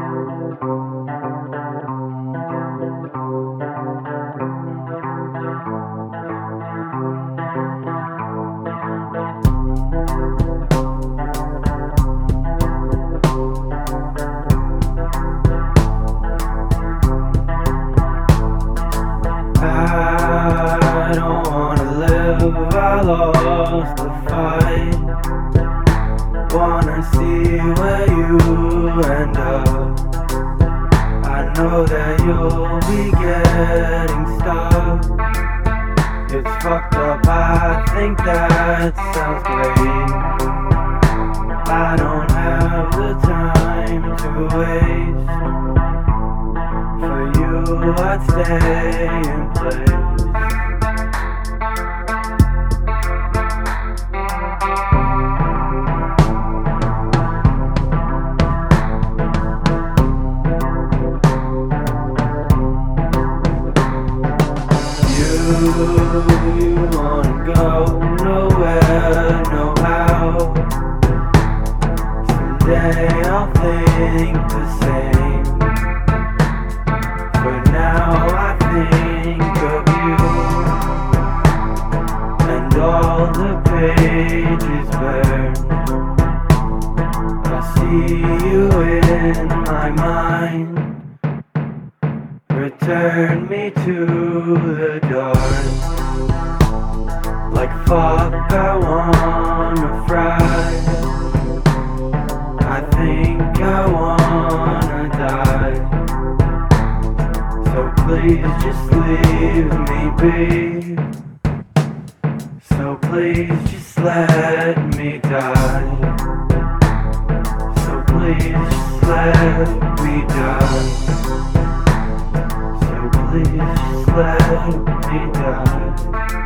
I don't wanna live, I lost the fight. Wanna see where you end up. I know that you'll be getting stuck. It's fucked up, I think that sounds great. I don't have the time to waste. For you I'd stay in place. You wanna go nowhere, no how. Someday I'll think the same. For now I think of you, and all the pages burn. I see you in my mind. Return me to the dark. Like fuck, I wanna fry. I think I wanna die. So please just leave me be. So please just let me die. So please just let me die. Please just let me die.